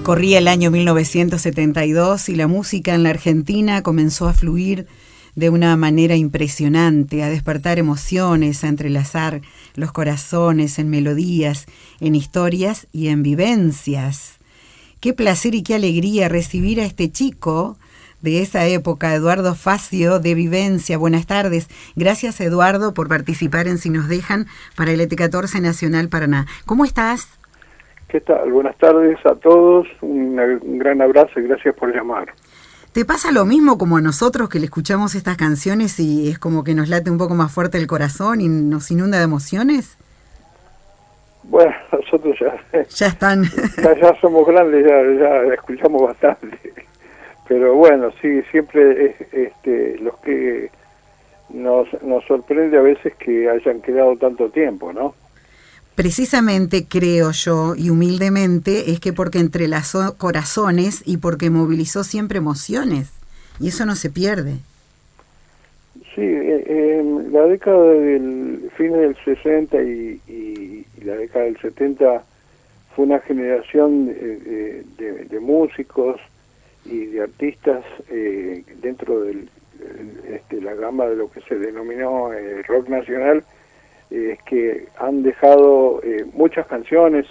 Corría el año 1972 y la música en la Argentina comenzó a fluir de una manera impresionante, a despertar emociones, a entrelazar los corazones en melodías, en historias y en vivencias. Qué placer y qué alegría recibir a este chico de esa época, Eduardo Facio, de Vivencia. Buenas tardes. Gracias, Eduardo, por participar en Si Nos Dejan para el ET14 Nacional Paraná. ¿Cómo estás? ¿Qué tal? Buenas tardes a todos, un gran abrazo y gracias por llamar. ¿Te pasa lo mismo como a nosotros que le escuchamos estas canciones y es como que nos late un poco más fuerte el corazón y nos inunda de emociones? Bueno, nosotros ya están. ya somos grandes, ya escuchamos bastante. Pero bueno, sí, siempre los que nos sorprende a veces que hayan quedado tanto tiempo, ¿no? Precisamente creo yo, y humildemente, es que porque entrelazó corazones y porque movilizó siempre emociones, y eso no se pierde. Sí, en la década del fin del 60 y la década del 70 fue una generación de músicos y de artistas dentro de la gama de lo que se denominó rock nacional, que han dejado muchas canciones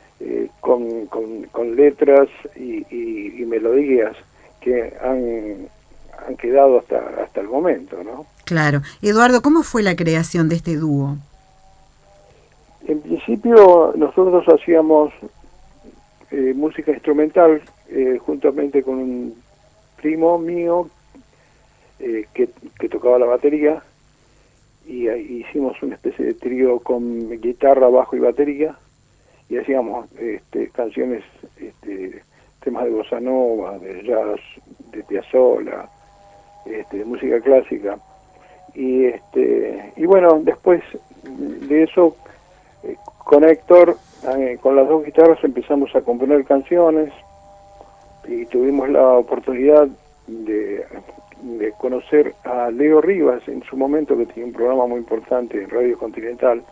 con letras y melodías que han quedado hasta el momento, ¿no? Claro. Eduardo, ¿cómo fue la creación de este dúo? En principio nosotros hacíamos música instrumental juntamente con un primo mío que tocaba la batería, y hicimos una especie de trío con guitarra, bajo y batería, y hacíamos canciones, temas de bossa nova, de jazz, de Piazzolla, de música clásica, y bueno, después de eso con Héctor, con las dos guitarras empezamos a componer canciones y tuvimos la oportunidad de conocer a Leo Rivas en su momento, que tenía un programa muy importante en Radio Continental,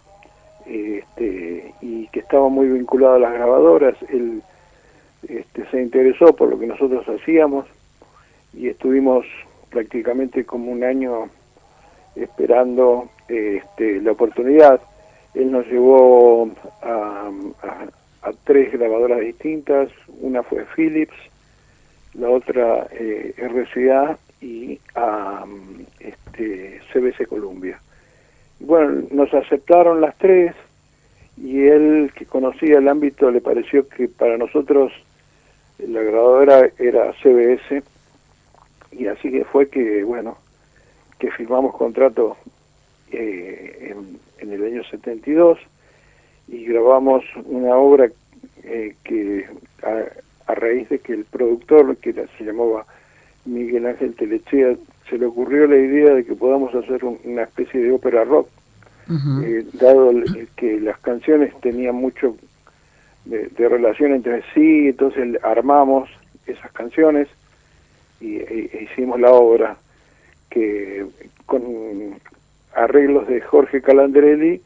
y que estaba muy vinculado a las grabadoras. Él se interesó por lo que nosotros hacíamos y estuvimos prácticamente como un año esperando la oportunidad. Él nos llevó a 3 grabadoras distintas, una fue Philips, la otra RCA y a CBS Columbia. Bueno, nos aceptaron las 3 y él, que conocía el ámbito, le pareció que para nosotros la grabadora era CBS, y así que fue que, bueno, que firmamos contrato en el año 72 y grabamos una obra que a raíz de que el productor, que se llamaba Miguel Ángel Telechea, se le ocurrió la idea de que podamos hacer una especie de ópera rock, dado que las canciones tenían mucho de relación entre sí. Entonces armamos esas canciones y hicimos la obra, que con arreglos de Jorge Calandrelli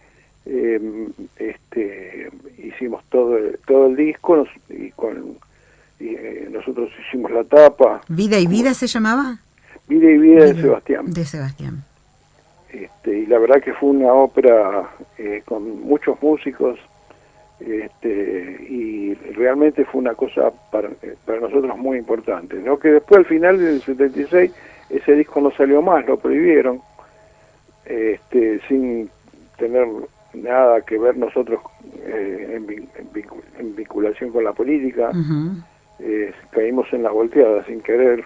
hicimos todo el disco, y nosotros hicimos la tapa. ¿Vida y Vida se llamaba? Vida y Vida de Sebastián. De Sebastián. Y la verdad que fue una ópera con muchos músicos, y realmente fue una cosa para nosotros muy importante, ¿no? Que después, al final del 76, ese disco no salió más, lo prohibieron, sin tener nada que ver nosotros en vinculación con la política. Caímos en la volteada sin querer,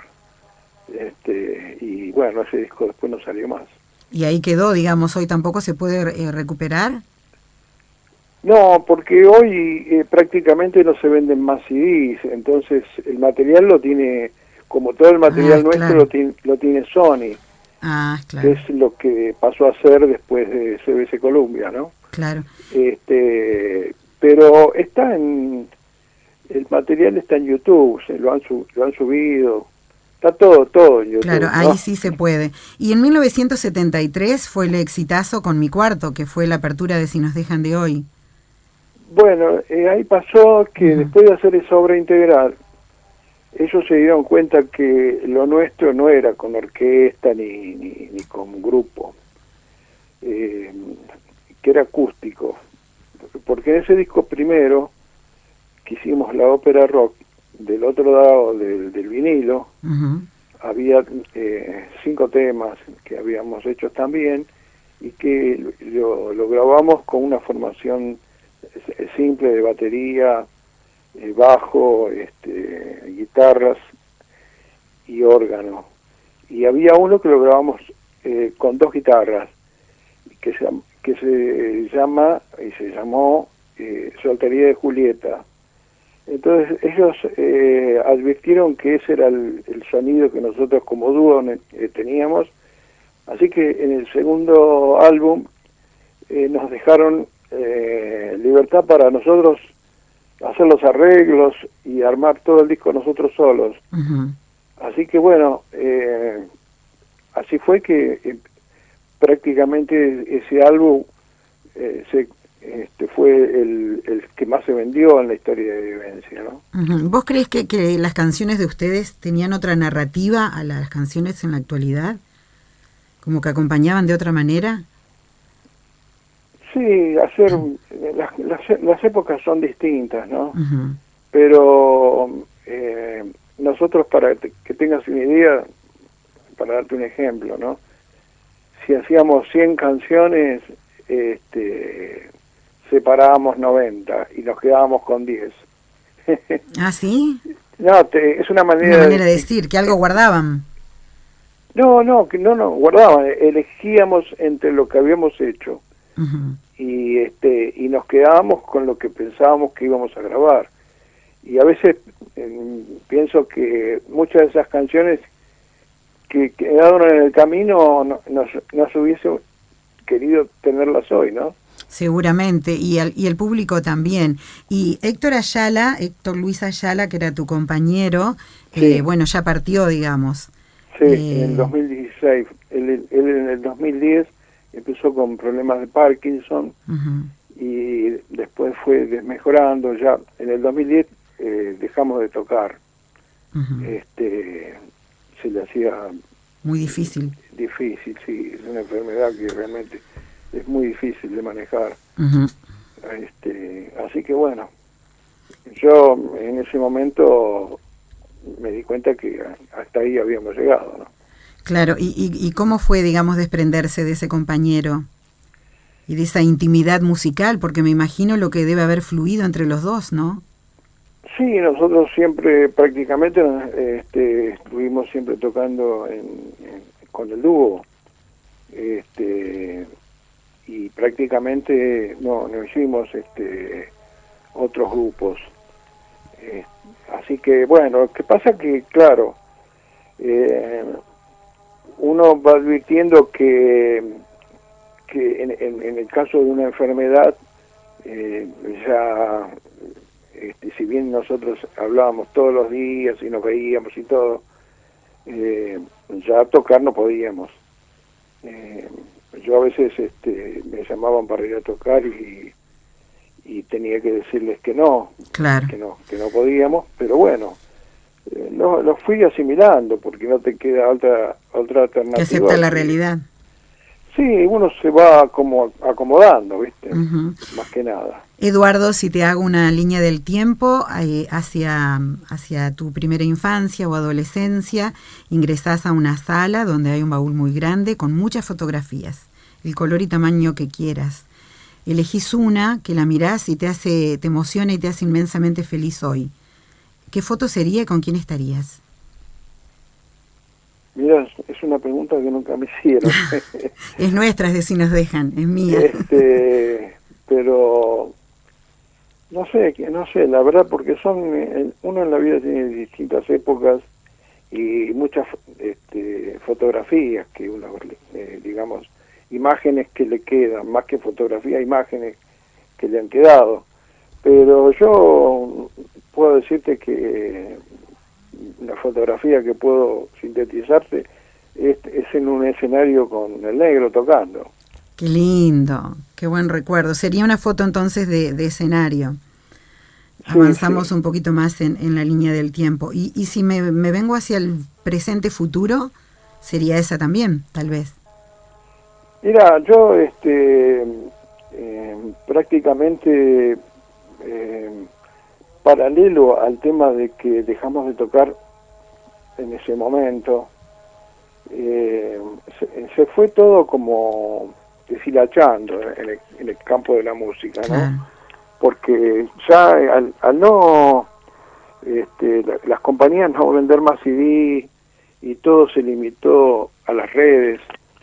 y bueno, ese disco después no salió más. ¿Y ahí quedó, digamos, hoy tampoco se puede recuperar? No, porque hoy prácticamente no se venden más CDs, entonces el material lo tiene, como todo el material nuestro, claro, lo tiene Sony. Claro. Es lo que pasó a ser después de CBS Columbia, ¿no? Claro. Pero el material está en YouTube, lo han subido, está todo en YouTube. Claro, ahí ¿no? Sí se puede. Y en 1973 fue el exitazo con Mi Cuarto, que fue la apertura de Si Nos Dejan de Hoy. Bueno, ahí pasó que después de hacer esa obra integral, ellos se dieron cuenta que lo nuestro no era con orquesta ni con grupo, que era acústico. Porque en ese disco primero, que hicimos la ópera rock, del otro lado del vinilo, había 5 temas que habíamos hecho también, y que lo grabamos con una formación simple de batería, bajo, guitarras y órgano. Y había uno que lo grabamos con 2 guitarras, que se llamó Soltería de Julieta. Entonces ellos advirtieron que ese era el sonido que nosotros como dúo teníamos, así que en el segundo álbum nos dejaron libertad para nosotros hacer los arreglos y armar todo el disco nosotros solos. Así que bueno, así fue que prácticamente ese álbum fue el que más se vendió en la historia de Vivencia, ¿no? ¿Vos crees que las canciones de ustedes tenían otra narrativa a las canciones en la actualidad? ¿Como que acompañaban de otra manera? Sí, las épocas son distintas, ¿no? Pero nosotros, para que tengas una idea, para darte un ejemplo, ¿no? Si hacíamos 100 canciones, separábamos 90 y nos quedábamos con 10. ¿Ah, sí? No, es una manera de decir, que algo guardaban. No, guardaban, elegíamos entre lo que habíamos hecho. Y nos quedábamos con lo que pensábamos que íbamos a grabar. Y a veces pienso que muchas de esas canciones que quedaron en el camino no se hubiese querido tenerlas hoy, ¿no? Seguramente, y el público también. Y Héctor Luis Ayala, que era tu compañero, sí. Bueno, ya partió, digamos. Sí, en el 2016. Él en el 2010 empezó con problemas de Parkinson, y después fue desmejorando. Ya en el 2010 dejamos de tocar. Se le hacía muy difícil, sí, es una enfermedad que realmente es muy difícil de manejar. Así que bueno, yo en ese momento me di cuenta que hasta ahí habíamos llegado, ¿no? Claro, ¿y cómo fue, digamos, desprenderse de ese compañero y de esa intimidad musical? Porque me imagino lo que debe haber fluido entre los dos, ¿no? Sí, nosotros siempre, prácticamente, estuvimos siempre tocando con el dúo, y prácticamente no hicimos otros grupos. Así que, bueno, lo que pasa que, claro, uno va advirtiendo que en el caso de una enfermedad, ya, si bien nosotros hablábamos todos los días y nos veíamos y todo, ya tocar no podíamos. Yo a veces me llamaban para ir a tocar y tenía que decirles que no, claro, que no podíamos, pero bueno, lo fui asimilando, porque no te queda otra alternativa. Que acepta la realidad. Sí, uno se va como acomodando, ¿viste? Más que nada. Eduardo, si te hago una línea del tiempo hacia tu primera infancia o adolescencia, ingresás a una sala donde hay un baúl muy grande con muchas fotografías, el color y tamaño que quieras. Elegís una que la mirás y te emociona y te hace inmensamente feliz hoy. ¿Qué foto sería y con quién estarías? Mira, es una pregunta que nunca me hicieron. Es nuestra, es de si nos dejan, es mía. Pero no sé, la verdad, porque uno en la vida tiene distintas épocas y muchas fotografías que uno, digamos, imágenes que le quedan, más que fotografías, imágenes que le han quedado. Pero yo puedo decirte que la fotografía que puedo sintetizarte es en un escenario con el Negro tocando. Qué Qué buen recuerdo. Sería una foto entonces de escenario. Sí, Avanzamos sí. un poquito más en la línea del tiempo. Y si me vengo hacia el presente futuro, sería esa también, tal vez. Mira, yo prácticamente paralelo al tema de que dejamos de tocar en ese momento, se fue todo como deshilachando en el campo de la música, ¿no? Claro. Porque ya al no, las compañías no vender más CD y todo se limitó a las redes,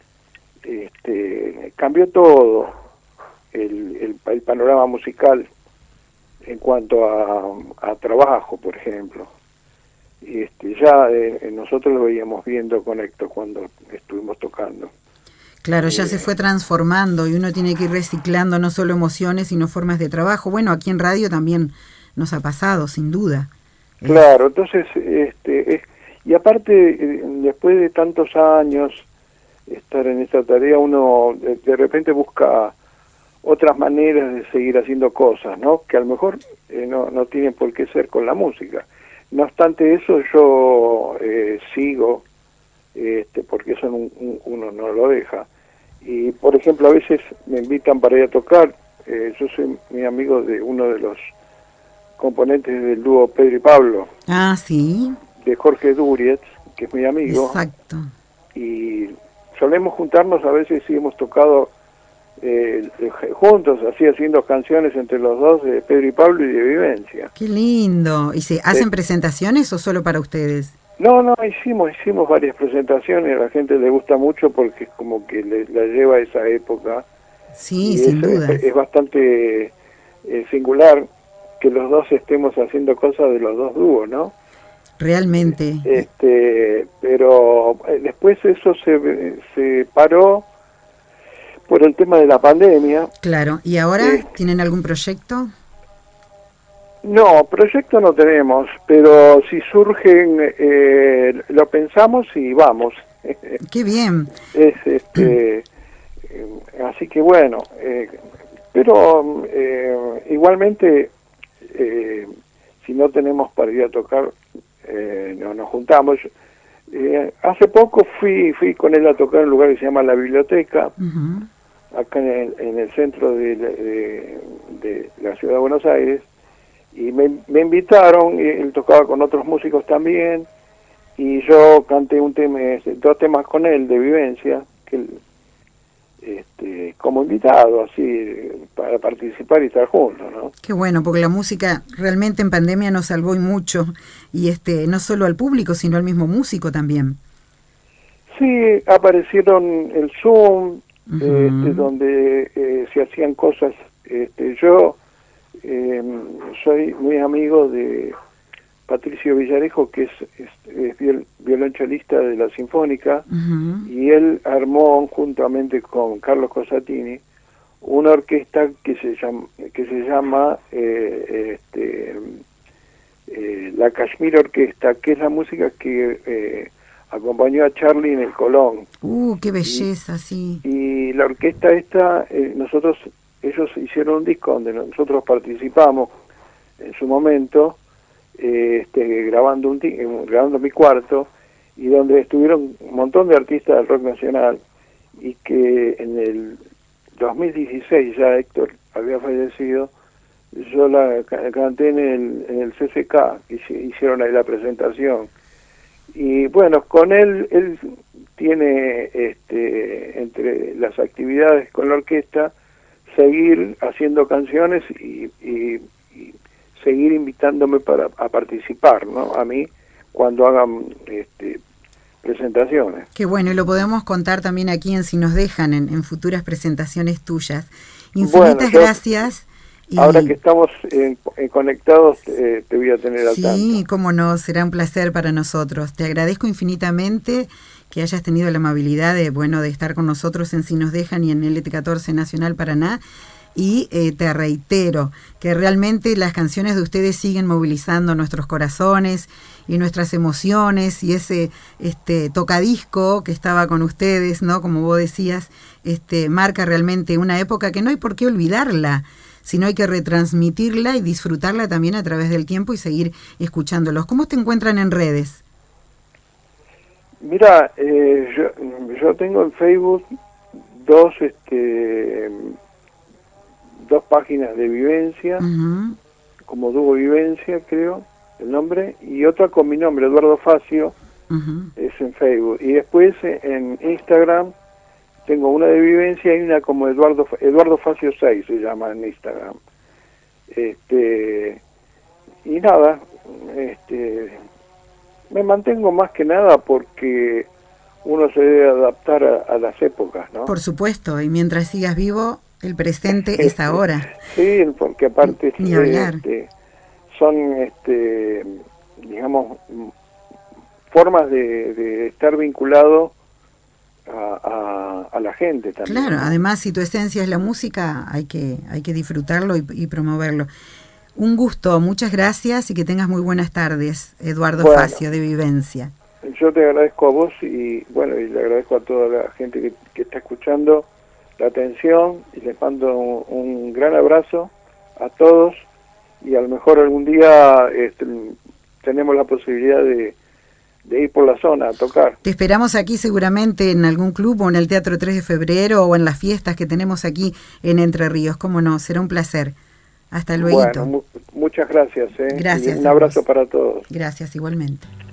cambió todo el panorama musical en cuanto a trabajo, por ejemplo. Ya nosotros lo veíamos viendo con Héctor cuando estuvimos tocando. Claro, ya se fue transformando y uno tiene que ir reciclando no solo emociones, sino formas de trabajo. Bueno, aquí en radio también nos ha pasado, sin duda. Claro, entonces, y aparte, después de tantos años estar en esta tarea, uno de repente busca otras maneras de seguir haciendo cosas, ¿no? Que a lo mejor no tienen por qué ser con la música. No obstante eso, yo sigo, porque eso uno no lo deja. Y, por ejemplo, a veces me invitan para ir a tocar. Yo soy muy amigo de uno de los componentes del dúo Pedro y Pablo. Ah, sí. De Jorge Durietz, que es mi amigo. Exacto. Y solemos juntarnos a veces y hemos tocado juntos, así haciendo canciones entre los dos, de Pedro y Pablo y de Vivencia. Qué lindo. ¿Y se hacen presentaciones o solo para ustedes? No, hicimos varias presentaciones, a la gente le gusta mucho porque es como que la lleva a esa época. Sí, y sin duda. Es bastante singular que los dos estemos haciendo cosas de los dos dúos, ¿no? Realmente. Pero después eso se paró por el tema de la pandemia. Claro. ¿Y ahora tienen algún proyecto? No, proyecto no tenemos, pero si surgen, lo pensamos y vamos. Qué bien. Así que bueno, pero igualmente, si no tenemos para ir a tocar, no nos juntamos. Hace poco fui con él a tocar en un lugar que se llama La Biblioteca, acá en el centro de la ciudad de Buenos Aires, y me invitaron, y él tocaba con otros músicos también, y yo canté dos temas con él de Vivencia, que como invitado, así, para participar y estar juntos, ¿no? Qué bueno, porque la música realmente en pandemia nos salvó y mucho, y no solo al público, sino al mismo músico también. Sí, aparecieron el Zoom, donde se hacían cosas. Yo soy muy amigo de Patricio Villarejo, que es violonchelista de la Sinfónica, y él armó juntamente con Carlos Cosatini una orquesta que se llama la Kashmir Orquesta, que es la música que acompañó a Charlie en el Colón. ¡Qué belleza! Sí. Y la orquesta esta, ellos hicieron un disco donde nosotros participamos en su momento, grabando mi cuarto, y donde estuvieron un montón de artistas del rock nacional, y que en el 2016 ya Héctor había fallecido. Yo la canté en el CCK, que hicieron ahí la presentación. Y bueno, con él tiene entre las actividades con la orquesta, seguir haciendo canciones y seguir invitándome a participar, ¿no? A mí, cuando hagan presentaciones. Qué bueno, y lo podemos contar también aquí en Si Nos Dejan, en futuras presentaciones tuyas. Infinitas gracias. Ahora que estamos conectados, te voy a tener al tanto. Sí, cómo no, será un placer para nosotros. Te agradezco infinitamente que hayas tenido la amabilidad de estar con nosotros en Si Nos Dejan y en LT14 Nacional Paraná. y te reitero que realmente las canciones de ustedes siguen movilizando nuestros corazones y nuestras emociones, y ese tocadisco que estaba con ustedes, ¿no? Como vos decías, marca realmente una época que no hay por qué olvidarla, sino hay que retransmitirla y disfrutarla también a través del tiempo y seguir escuchándolos. ¿Cómo te encuentran en redes? Mira, yo tengo en Facebook dos páginas de vivencia, como Dúo Vivencia, creo, el nombre, y otra con mi nombre, Eduardo Facio, es en Facebook. Y después en Instagram tengo una de vivencia y una como Eduardo Facio 6 se llama en Instagram. Y nada, me mantengo más que nada porque uno se debe adaptar a las épocas, ¿no? Por supuesto, y mientras sigas vivo, el presente es ahora. Sí, porque aparte ni hablar. Son, digamos, formas de estar vinculado a la gente también. Claro, ¿no? Además, si tu esencia es la música, hay que disfrutarlo y promoverlo. Un gusto, muchas gracias y que tengas muy buenas tardes, Eduardo Facio de Vivencia. Yo te agradezco a vos y le agradezco a toda la gente que está escuchando la atención, y les mando un gran abrazo a todos, y a lo mejor algún día tenemos la posibilidad de ir por la zona a tocar. Te esperamos aquí seguramente en algún club o en el Teatro 3 de Febrero o en las fiestas que tenemos aquí en Entre Ríos. Cómo no, será un placer. Hasta luego. Bueno, muchas gracias. Gracias. Y un abrazo para todos. Gracias, igualmente.